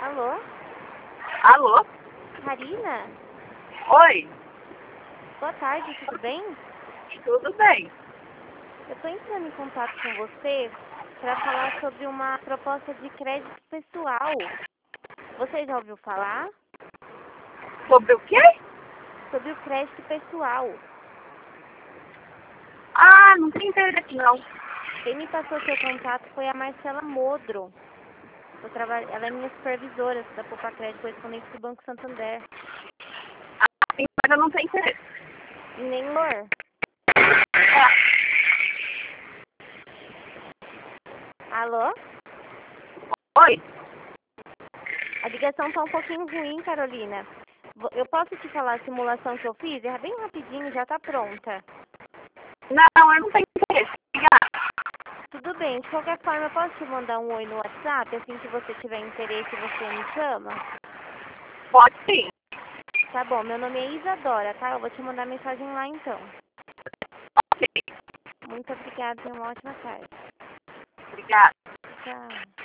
Alô? Alô? Karina? Oi, Boa tarde, tudo bem? tudo bem? Eu estou entrando em contato com você para falar sobre uma proposta de crédito pessoal. Você já ouviu falar? Sobre o quê? Sobre o crédito pessoal. Ah, não tem internet não. Quem me passou seu contato foi a Marcela Modro. Ela é minha supervisora da Poupa Crédito Correspondente do Banco Santander. Sim, mas eu não tenho interesse. Em Lor. Alô? Oi? A ligação tá um pouquinho ruim, Carolina. Eu posso te falar a simulação que eu fiz? É bem rapidinho, já tá pronta. Não, eu não tenho interesse. Obrigada. Tudo bem, de qualquer forma, eu posso te mandar um oi no WhatsApp, assim que você tiver interesse, você me chama? Pode sim. Tá bom, meu nome é Isadora, tá? Eu vou te mandar mensagem lá então. Ok, Muito obrigada, tenha uma ótima tarde. obrigada. Tchau.